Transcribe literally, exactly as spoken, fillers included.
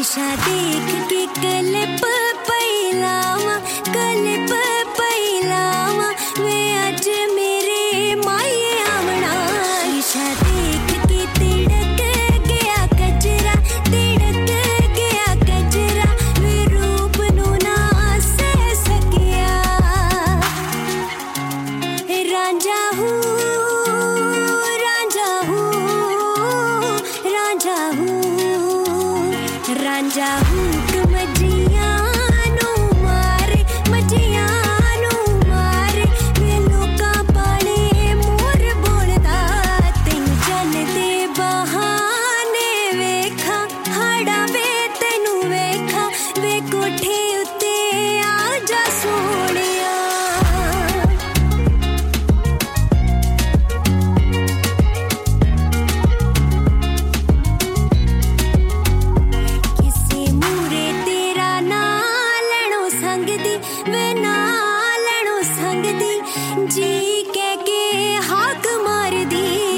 ईशा देख के कलिप पैलावा कलिप पैलावा वे अज मेरे माये आवना। ईशा देख के तिड़क गया कजरा तिड़क गया कजरा वे रूप नू ना सह सकिया। रांझा हूँ रांझा हूँ रांझा हूँ रांझा हूँ मजिया नू मारे मजिया नू मारे वे लोका पाले मोर बोलदा तेनू जन दे बहाने वेखा हाड़ा वे तेनू वेखा वे कोठे उत्ते आ जा सोहणिया। वे ना लड़ो संग दी जी कह के हाक मार दी।